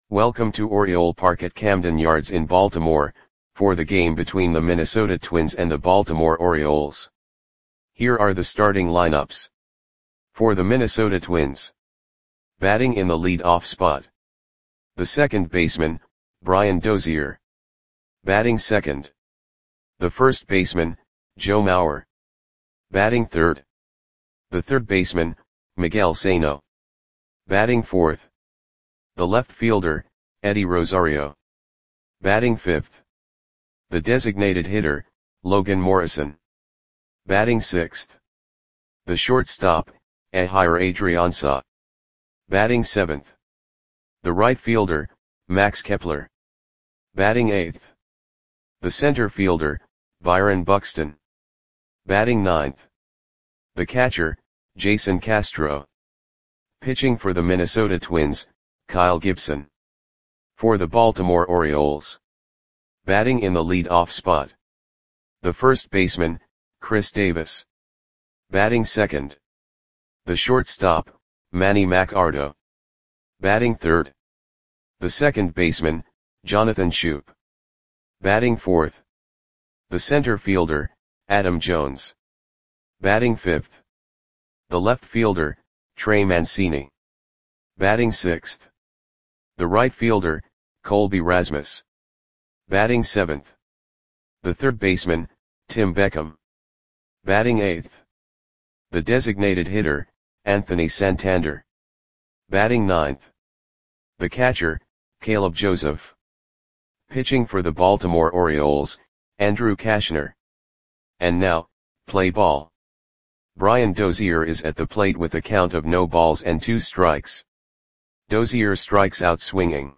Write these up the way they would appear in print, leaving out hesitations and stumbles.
Welcome to Oriole Park at Camden Yards in Baltimore, for the game between the Minnesota Twins and the Baltimore Orioles. Here are the starting lineups. For the Minnesota Twins. Batting in the lead-off spot. The second baseman, Brian Dozier. Batting second. The first baseman, Joe Mauer. Batting third. The third baseman, Miguel Sano. Batting fourth. The left fielder, Eddie Rosario. Batting fifth. The designated hitter, Logan Morrison. Batting sixth. The shortstop, Ehire Adrianza. Batting seventh. The right fielder, Max Kepler. Batting eighth. The center fielder, Byron Buxton. Batting ninth. The catcher, Jason Castro. Pitching for the Minnesota Twins, Kyle Gibson. For the Baltimore Orioles. Batting in the lead-off spot. The first baseman, Chris Davis. Batting second. The shortstop, Manny Machado. Batting third. The second baseman, Jonathan Schoop. Batting fourth. The center fielder, Adam Jones. Batting fifth. The left fielder, Trey Mancini. Batting sixth. The right fielder, Colby Rasmus. Batting seventh. The third baseman, Tim Beckham. Batting eighth. The designated hitter, Anthony Santander. Batting ninth. The catcher, Caleb Joseph. Pitching for the Baltimore Orioles, Andrew Cashner. And now, play ball. Brian Dozier is at the plate with a count of no balls and 2 strikes. Dozier strikes out swinging.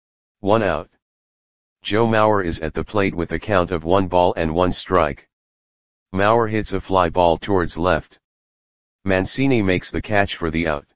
1 out. Joe Mauer is at the plate with a count of 1 ball and 1 strike. Mauer hits a fly ball towards left. Mancini makes the catch for the out.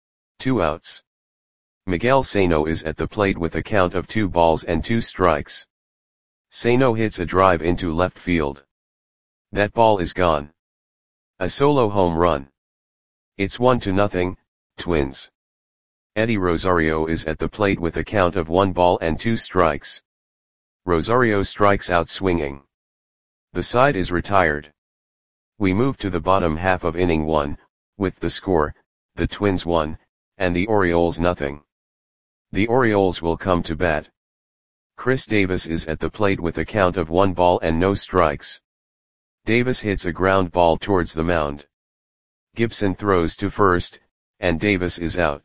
2 outs. Miguel Sano is at the plate with a count of 2 balls and 2 strikes. Sano hits a drive into left field. That ball is gone. A solo home run. It's 1-0, Twins. Eddie Rosario is at the plate with a count of 1 ball and 2 strikes. Rosario strikes out swinging. The side is retired. We move to the bottom half of inning 1, with the score, the Twins 1, and the Orioles 0. The Orioles will come to bat. Chris Davis is at the plate with a count of 1 ball and no strikes. Davis hits a ground ball towards the mound. Gibson throws to first, and Davis is out.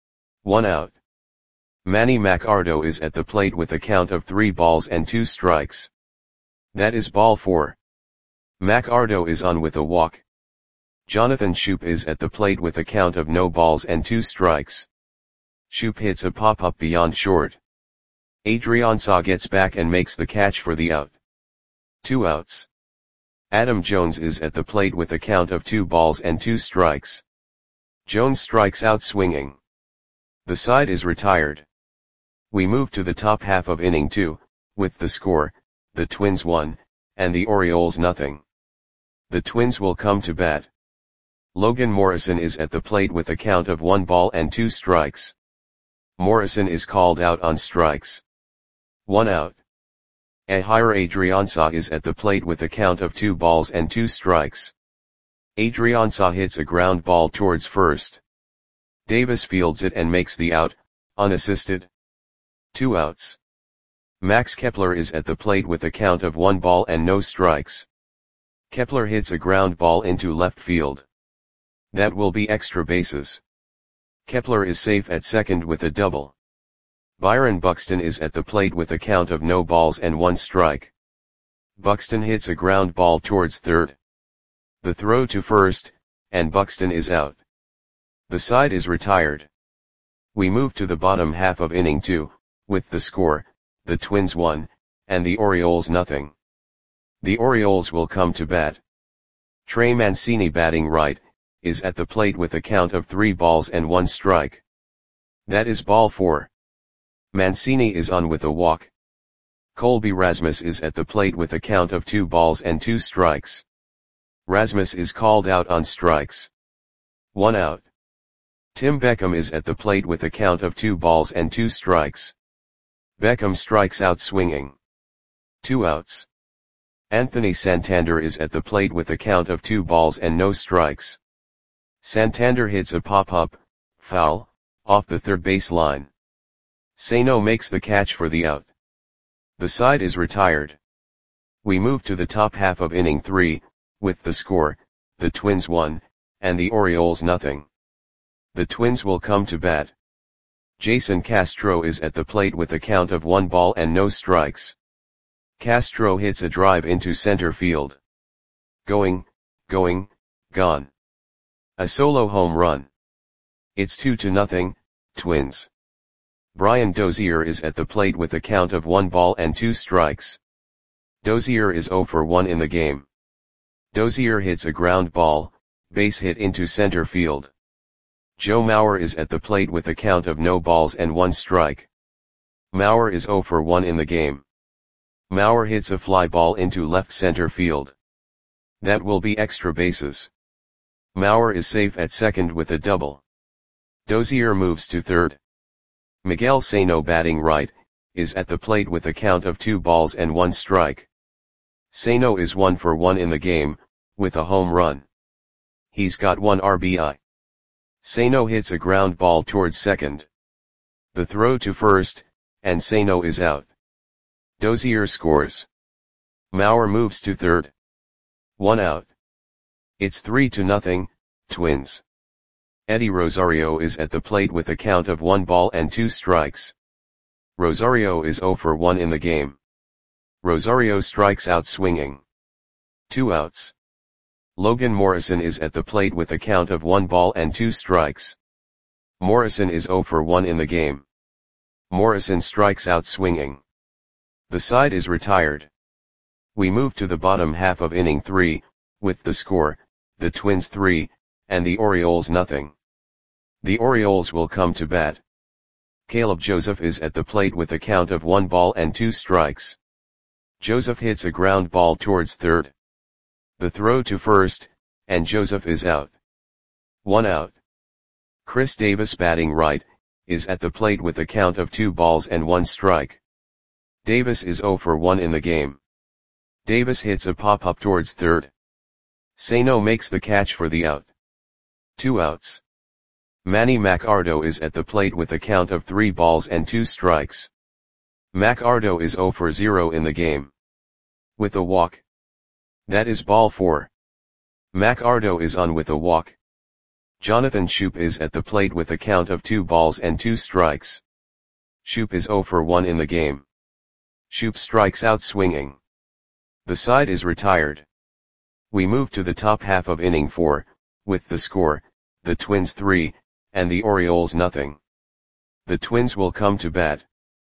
1 out. Manny Machado is at the plate with a count of 3 balls and 2 strikes. That is ball 4. Machado is on with a walk. Jonathan Schoop is at the plate with a count of no balls and 2 strikes. Schoop hits a pop-up beyond short. Adrianza gets back and makes the catch for the out. 2 outs. Adam Jones is at the plate with a count of 2 balls and 2 strikes. Jones strikes out swinging. The side is retired. We move to the top half of inning 2, with the score, the Twins 1, and the Orioles 0. The Twins will come to bat. Logan Morrison is at the plate with a count of 1 ball and 2 strikes. Morrison is called out on strikes. 1 out. Ehire Adrianza is at the plate with a count of 2 balls and 2 strikes. Adrianza hits a ground ball towards first. Davis fields it and makes the out, unassisted. 2 outs. Max Kepler is at the plate with a count of 1 ball and no strikes. Kepler hits a ground ball into left field. That will be extra bases. Kepler is safe at second with a double. Byron Buxton is at the plate with a count of no balls and 1 strike. Buxton hits a ground ball towards third. The throw to first, and Buxton is out. The side is retired. We move to the bottom half of inning 2, with the score, the Twins 1, and the Orioles 0. The Orioles will come to bat. Trey Mancini batting right, is at the plate with a count of 3 balls and 1 strike. That is ball 4. Mancini is on with a walk. Colby Rasmus is at the plate with a count of 2 balls and 2 strikes. Rasmus is called out on strikes. 1 out. Tim Beckham is at the plate with a count of 2 balls and 2 strikes. Beckham strikes out swinging. 2 outs. Anthony Santander is at the plate with a count of 2 balls and no strikes. Santander hits a pop-up, foul, off the third base line. Sano makes the catch for the out. The side is retired. We move to the top half of inning 3, with the score, the Twins 1, and the Orioles nothing. The Twins will come to bat. Jason Castro is at the plate with a count of 1 ball and no strikes. Castro hits a drive into center field. Going, gone. A solo home run. It's 2-0, Twins. Brian Dozier is at the plate with a count of 1 ball and 2 strikes. Dozier is 0 for 1 in the game. Dozier hits a ground ball, base hit into center field. Joe Mauer is at the plate with a count of no balls and 1 strike. Mauer is 0 for 1 in the game. Mauer hits a fly ball into left center field. That will be extra bases. Mauer is safe at second with a double. Dozier moves to third. Miguel Sano, batting right, is at the plate with a count of 2 balls and 1 strike. Sano is 1 for 1 in the game, with a home run. He's got 1 RBI. Sano hits a ground ball towards second. The throw to first, and Sano is out. Dozier scores. Mauer moves to third. 1 out. It's 3-0, Twins. Eddie Rosario is at the plate with a count of 1 ball and 2 strikes. Rosario is 0 for 1 in the game. Rosario strikes out swinging. 2 outs. Logan Morrison is at the plate with a count of 1 ball and 2 strikes. Morrison is 0 for 1 in the game. Morrison strikes out swinging. The side is retired. We move to the bottom half of inning 3, with the score, the Twins 3, and the Orioles nothing. The Orioles will come to bat. Caleb Joseph is at the plate with a count of 1 ball and 2 strikes. Joseph hits a ground ball towards third. The throw to first, and Joseph is out. 1 out. Chris Davis, batting right, is at the plate with a count of 2 balls and 1 strike. Davis is 0 for 1 in the game. Davis hits a pop-up towards third. Sano makes the catch for the out. 2 outs. Manny Machado is at the plate with a count of 3 balls and 2 strikes. Machado is 0 for 0 in the game. With a walk. That is ball 4. Machado is on with a walk. Jonathan Schoop is at the plate with a count of 2 balls and 2 strikes. Schoop is 0 for 1 in the game. Schoop strikes out swinging. The side is retired. We move to the top half of inning 4, with the score, the Twins 3, and the Orioles nothing. The Twins will come to bat.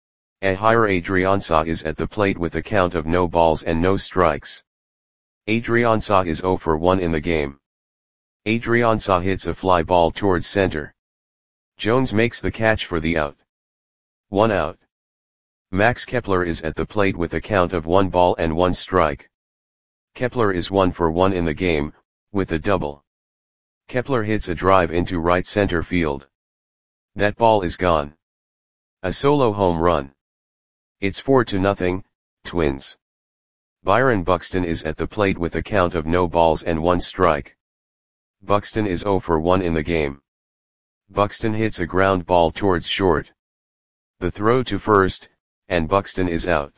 Ehire Adrianza is at the plate with a count of no balls and no strikes. Adrianza is 0 for 1 in the game. Adrianza hits a fly ball towards center. Jones makes the catch for the out. 1 out. Max Kepler is at the plate with a count of 1 ball and 1 strike. Kepler is 1 for 1 in the game, with a double. Kepler hits a drive into right center field. That ball is gone. A solo home run. It's 4-0, Twins. Byron Buxton is at the plate with a count of no balls and 1 strike. Buxton is 0 for 1 in the game. Buxton hits a ground ball towards short. The throw to first, and Buxton is out.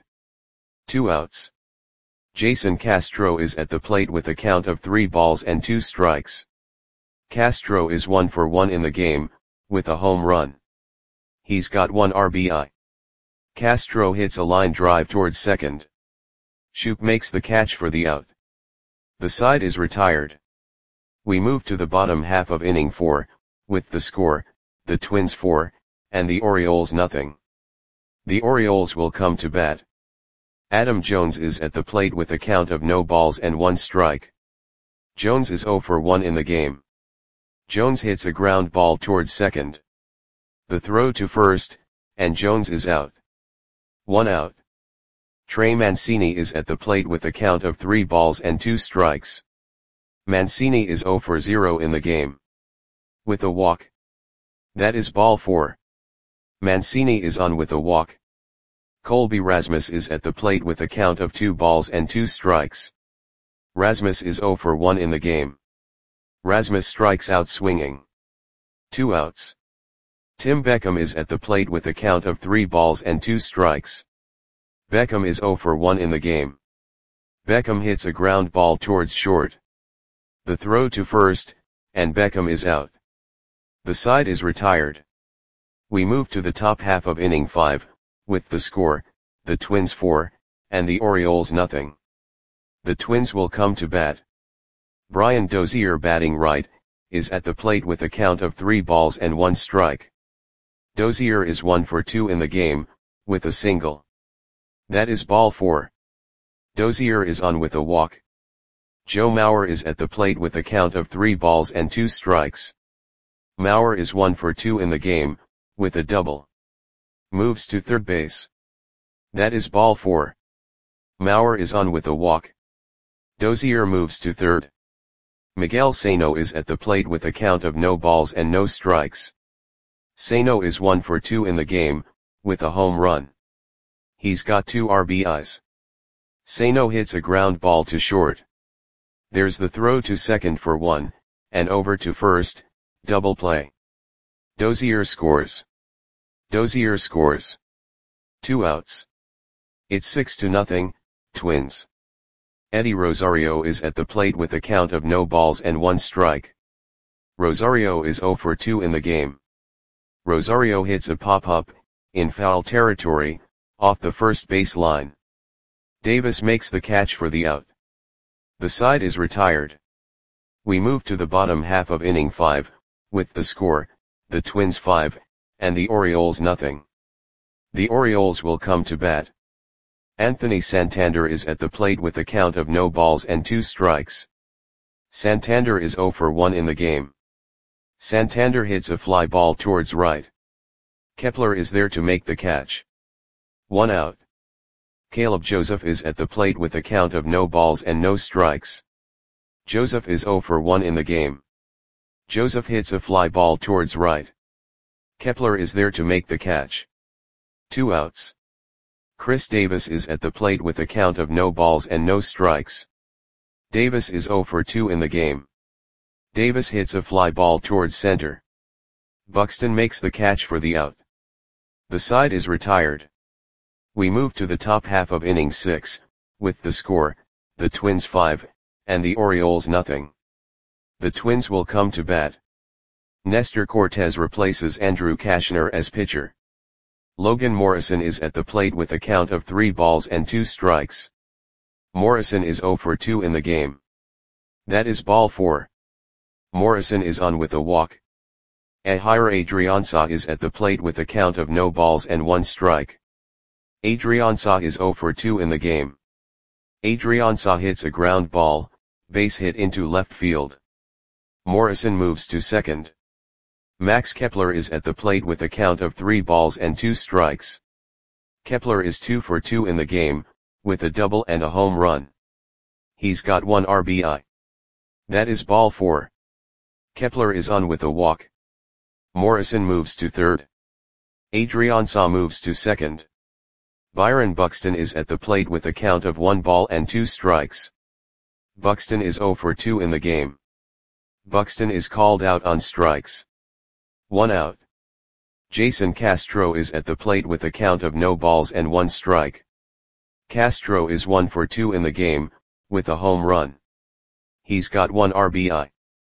2 outs. Jason Castro is at the plate with a count of 3 balls and 2 strikes. Castro is 1 for 1 in the game, with a home run. He's got 1 RBI. Castro hits a line drive towards second. Schoop makes the catch for the out. The side is retired. We move to the bottom half of inning 4, with the score, the Twins 4, and the Orioles nothing. The Orioles will come to bat. Adam Jones is at the plate with a count of no balls and 1 strike. Jones is 0 for 1 in the game. Jones hits a ground ball towards second. The throw to first, and Jones is out. 1 out. Trey Mancini is at the plate with a count of 3 balls and 2 strikes. Mancini is 0 for 0 in the game. With a walk. That is ball 4. Mancini is on with a walk. Colby Rasmus is at the plate with a count of 2 balls and 2 strikes. Rasmus is 0 for 1 in the game. Rasmus strikes out swinging. 2 outs. Tim Beckham is at the plate with a count of 3 balls and 2 strikes. Beckham is 0 for 1 in the game. Beckham hits a ground ball towards short. The throw to first, and Beckham is out. The side is retired. We move to the top half of inning 5, with the score, the Twins 4, and the Orioles nothing. The Twins will come to bat. Brian Dozier, batting right, is at the plate with a count of 3 balls and 1 strike. Dozier is 1 for 2 in the game, with a single. That is ball 4. Dozier is on with a walk. Joe Mauer is at the plate with a count of 3 balls and 2 strikes. Mauer is 1 for 2 in the game, with a double. Moves to third base. That is ball 4. Mauer is on with a walk. Dozier moves to third. Miguel Sano is at the plate with a count of no balls and no strikes. Sano is 1 for 2 in the game, with a home run. He's got 2 RBIs. Sano hits a ground ball to short. There's the throw to second for 1, and over to first, double play. Dozier scores. Dozier scores. 2 outs. It's 6-0, Twins. Eddie Rosario is at the plate with a count of no balls and 1 strike. Rosario is 0 for 2 in the game. Rosario hits a pop-up, in foul territory, off the first base line. Davis makes the catch for the out. The side is retired. We move to the bottom half of inning 5, with the score, the Twins 5, and the Orioles nothing. The Orioles will come to bat. Anthony Santander is at the plate with a count of no balls and 2 strikes. Santander is 0 for 1 in the game. Santander hits a fly ball towards right. Kepler is there to make the catch. 1 out. Caleb Joseph is at the plate with a count of no balls and no strikes. Joseph is 0 for 1 in the game. Joseph hits a fly ball towards right. Kepler is there to make the catch. 2 outs. Chris Davis is at the plate with a count of no balls and no strikes. Davis is 0 for 2 in the game. Davis hits a fly ball towards center. Buxton makes the catch for the out. The side is retired. We move to the top half of inning 6, with the score, the Twins 5, and the Orioles nothing. The Twins will come to bat. Nestor Cortez replaces Andrew Cashner as pitcher. Logan Morrison is at the plate with a count of 3 balls and 2 strikes. Morrison is 0 for 2 in the game. That is ball 4. Morrison is on with a walk. Ehire Adrianza is at the plate with a count of no balls and 1 strike. Adrianza is 0 for 2 in the game. Adrianza hits a ground ball, base hit into left field. Morrison moves to second. Max Kepler is at the plate with a count of 3 balls and 2 strikes. Kepler is 2 for 2 in the game, with a double and a home run. He's got 1 RBI. That is ball 4. Kepler is on with a walk. Morrison moves to third. Adrianza moves to second. Byron Buxton is at the plate with a count of 1 ball and 2 strikes. Buxton is 0 for 2 in the game. Buxton is called out on strikes. 1 out. Jason Castro is at the plate with a count of no balls and 1 strike. Castro is 1 for 2 in the game, with a home run. He's got 1 RBI.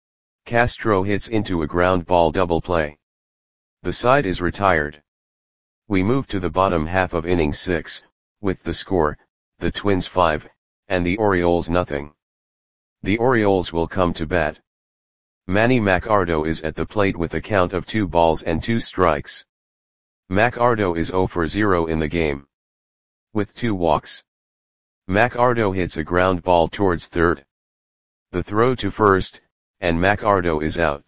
Castro hits into a ground ball double play. The side is retired. We move to the bottom half of inning 6, with the score, the Twins 5, and the Orioles nothing. The Orioles will come to bat. Manny Macardo is at the plate with a count of 2 balls and 2 strikes. Macardo is 0 for 0 in the game. With 2 walks. Macardo hits a ground ball towards third. The throw to first, and Macardo is out.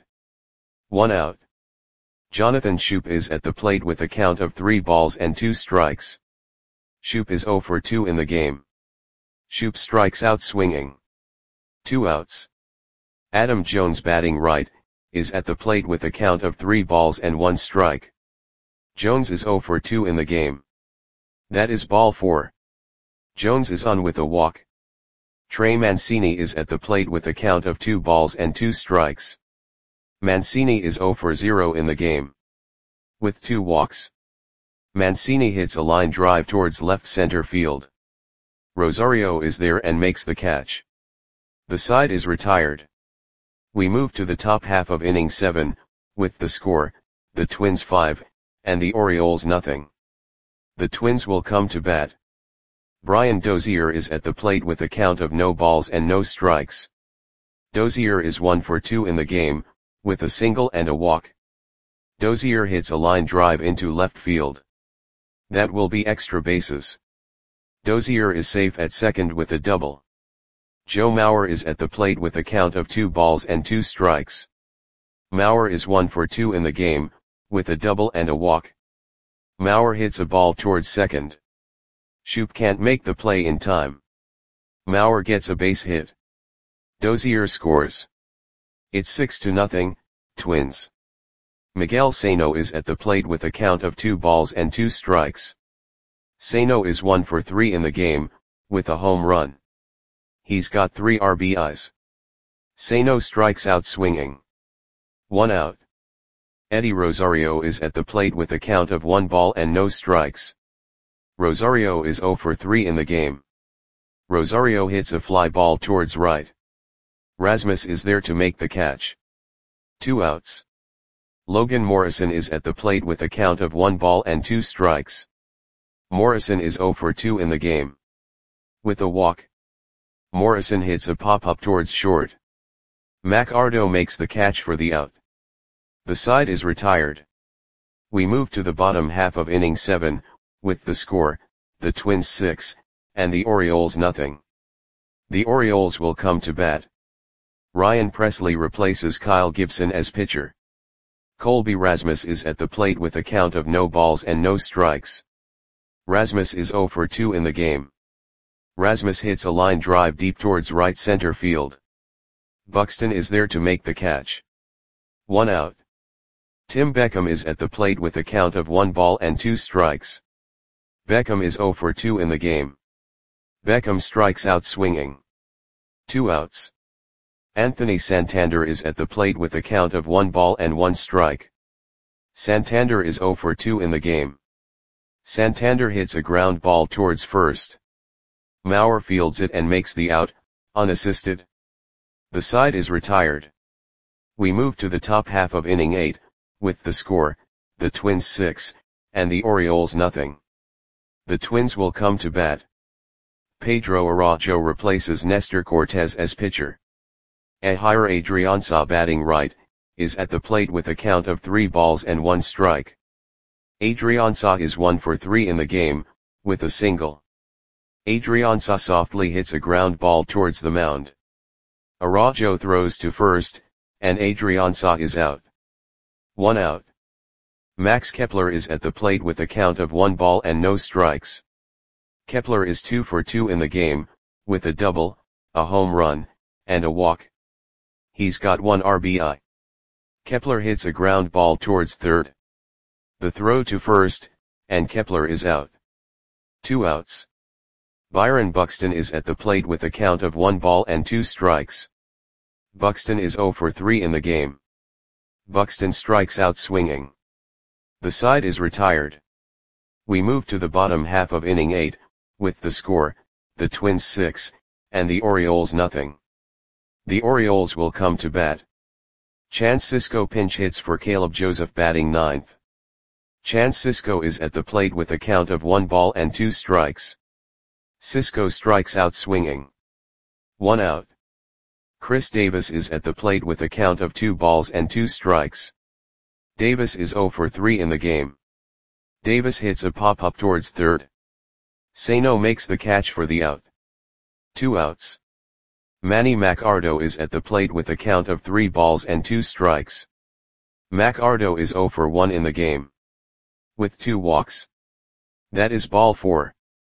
1 out. Jonathan Schoop is at the plate with a count of 3 balls and 2 strikes. Schoop is 0 for 2 in the game. Schoop strikes out swinging. 2 outs. Adam Jones, batting right, is at the plate with a count of 3 balls and 1 strike. Jones is 0 for 2 in the game. That is ball 4. Jones is on with a walk. Trey Mancini is at the plate with a count of 2 balls and 2 strikes. Mancini is 0 for 0 in the game. With 2 walks. Mancini hits a line drive towards left center field. Rosario is there and makes the catch. The side is retired. We move to the top half of inning 7, with the score, the Twins 5, and the Orioles nothing. The Twins will come to bat. Brian Dozier is at the plate with a count of no balls and no strikes. Dozier is 1 for 2 in the game, with a single and a walk. Dozier hits a line drive into left field. That will be extra bases. Dozier is safe at second with a double. Joe Mauer is at the plate with a count of 2 balls and 2 strikes. Mauer is 1 for 2 in the game, with a double and a walk. Mauer hits a ball towards second. Shoop can't make the play in time. Mauer gets a base hit. Dozier scores. It's 6-0, Twins. Miguel Sano is at the plate with a count of 2 balls and 2 strikes. Sano is 1 for 3 in the game, with a home run. He's got 3 RBIs. Sano strikes out swinging. 1 out. Eddie Rosario is at the plate with a count of 1 ball and no strikes. Rosario is 0 for 3 in the game. Rosario hits a fly ball towards right. Rasmus is there to make the catch. 2 outs. Logan Morrison is at the plate with a count of 1 ball and 2 strikes. Morrison is 0 for 2 in the game. With a walk. Morrison hits a pop-up towards short. McArdo makes the catch for the out. The side is retired. We move to the bottom half of inning 7, with the score, the Twins 6, and the Orioles nothing. The Orioles will come to bat. Ryan Presley replaces Kyle Gibson as pitcher. Colby Rasmus is at the plate with a count of no balls and no strikes. Rasmus is 0 for 2 in the game. Rasmus hits a line drive deep towards right center field. Buxton is there to make the catch. 1 out. Tim Beckham is at the plate with a count of 1 ball and 2 strikes. Beckham is 0 for 2 in the game. Beckham strikes out swinging. 2 outs. Anthony Santander is at the plate with a count of 1 ball and 1 strike. Santander is 0 for 2 in the game. Santander hits a ground ball towards first. Mauer fields it and makes the out, unassisted. The side is retired. We move to the top half of inning 8, with the score, the Twins 6, and the Orioles nothing. The Twins will come to bat. Pedro Araujo replaces Nestor Cortez as pitcher. Ehire Adrianza batting right, is at the plate with a count of 3 balls and 1 strike. Adrianza is 1 for 3 in the game, with a single. Adrianza softly hits a ground ball towards the mound. Araujo throws to first, and Adrianza is out. 1 out. Max Kepler is at the plate with a count of 1 ball and no strikes. Kepler is 2 for 2 in the game, with a double, a home run, and a walk. He's got 1 RBI. Kepler hits a ground ball towards third. The throw to first, and Kepler is out. 2 outs. Byron Buxton is at the plate with a count of 1 ball and 2 strikes. Buxton is 0 for 3 in the game. Buxton strikes out swinging. The side is retired. We move to the bottom half of inning 8, with the score, the Twins 6, and the Orioles nothing. The Orioles will come to bat. Chance Sisco pinch hits for Caleb Joseph batting ninth. Chance Sisco is at the plate with a count of 1 ball and 2 strikes. Sisco strikes out swinging. 1 out. Chris Davis is at the plate with a count of 2 balls and 2 strikes. Davis is 0 for 3 in the game. Davis hits a pop-up towards third. Sano makes the catch for the out. 2 outs. Manny McArdo is at the plate with a count of 3 balls and 2 strikes. McArdo is 0 for 1 in the game. With 2 walks. That is ball 4.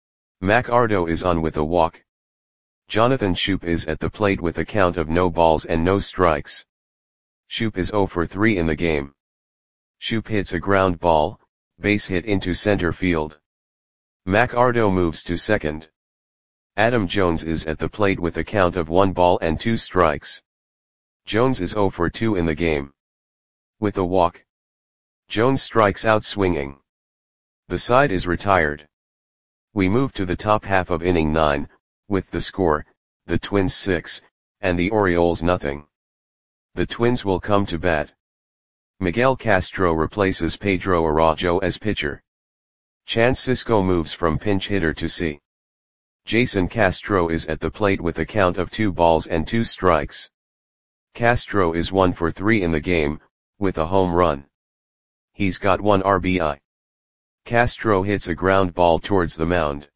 McArdo is on with a walk. Jonathan Schoop is at the plate with a count of no balls and no strikes. Shoop is 0 for 3 in the game. Shoop hits a ground ball, base hit into center field. McArdo moves to second. Adam Jones is at the plate with a count of 1 ball and 2 strikes. Jones is 0 for 2 in the game. With a walk, Jones strikes out swinging. The side is retired. We move to the top half of inning 9, with the score, the Twins 6, and the Orioles nothing. The Twins will come to bat. Miguel Castro replaces Pedro Araujo as pitcher. Chance Sisco moves from pinch hitter to C. Jason Castro is at the plate with a count of 2 balls and 2 strikes. Castro is 1 for 3 in the game, with a home run. He's got 1 RBI. Castro hits a ground ball towards the mound.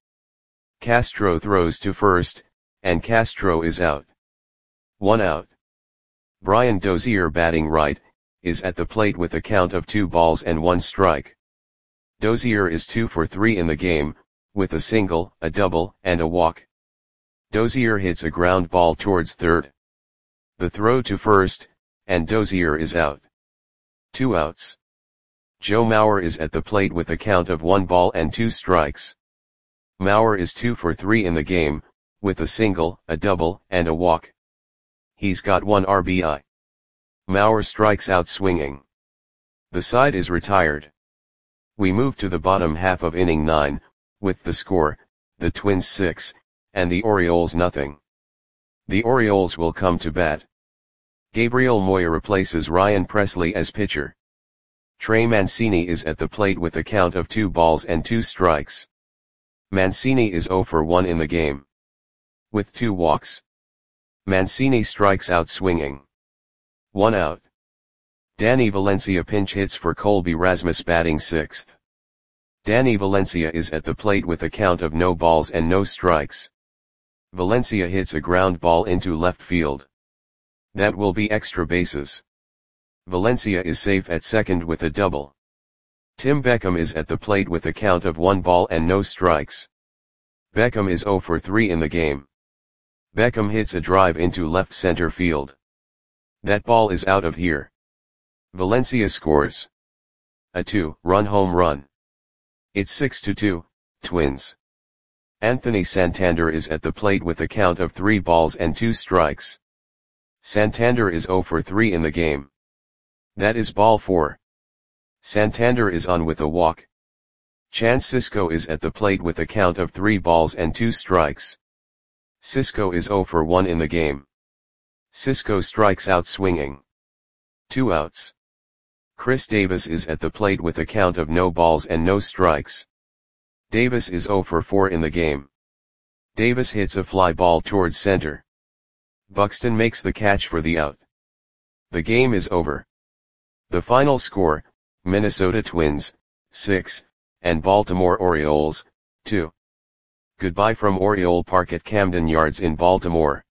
Castro throws to first, and Castro is out. 1 out. Brian Dozier, batting right, is at the plate with a count of 2 balls and 1 strike. Dozier is 2 for 3 in the game, with a single, a double, and a walk. Dozier hits a ground ball towards third. The throw to first, and Dozier is out. 2 outs. Joe Mauer is at the plate with a count of 1 ball and 2 strikes. Mauer is 2 for 3 in the game, with a single, a double, and a walk. He's got 1 RBI. Mauer strikes out swinging. The side is retired. We move to the bottom half of inning 9, with the score, the Twins 6, and the Orioles nothing. The Orioles will come to bat. Gabriel Moya replaces Ryan Presley as pitcher. Trey Mancini is at the plate with a count of 2 balls and 2 strikes. Mancini is 0 for 1 in the game. With 2 walks, Mancini strikes out swinging. 1 out. Danny Valencia pinch hits for Colby Rasmus, batting 6th. Danny Valencia is at the plate with a count of no balls and no strikes. Valencia hits a ground ball into left field. That will be extra bases. Valencia is safe at second with a double. Tim Beckham is at the plate with a count of 1 ball and no strikes. Beckham is 0 for 3 in the game. Beckham hits a drive into left center field. That ball is out of here. Valencia scores a 2-run home run. It's 6-2, Twins. Anthony Santander is at the plate with a count of 3 balls and 2 strikes. Santander is 0 for 3 in the game. That is ball 4. Santander is on with a walk. Chance Sisco is at the plate with a count of 3 balls and 2 strikes. Sisco is 0 for 1 in the game. Sisco strikes out swinging. 2 outs. Chris Davis is at the plate with a count of no balls and no strikes. Davis is 0 for 4 in the game. Davis hits a fly ball towards center. Buxton makes the catch for the out. The game is over. The final score, Minnesota Twins, 6, and Baltimore Orioles, 2. Goodbye from Oriole Park at Camden Yards in Baltimore.